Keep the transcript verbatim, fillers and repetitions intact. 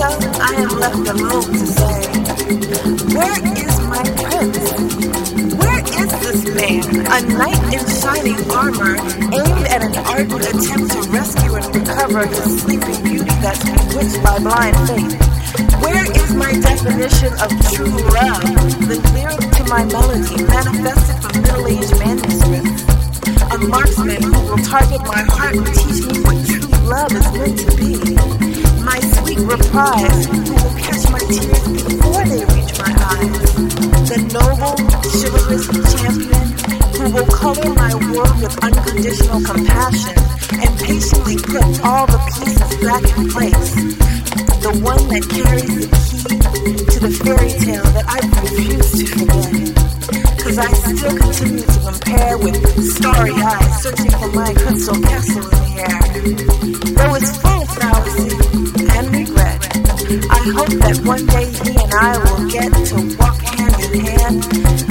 well, I am left alone to say, where is my prince? Where is this man, a knight in shining armor, aimed at an ardent attempt to rescue and recover his sleeping beauty that's bewitched by blind faith? Where is my definition of true love, the lyric to my melody manifested from middle-aged manuscripts? A marksman who will target my heart and teach me what true love is meant to be. My sweet reprise who will catch my tears before they reach my eyes. The noble, chivalrous champion who will color my world with unconditional compassion and patiently put all the pieces back in place. The one that carries the key to the fairy tale that I refuse to forget. Cause I still continue to compare with starry eyes searching for my crystal castle in the air. Though it's full of fallacy and regret, I hope that one day he and I will get to walk hand in hand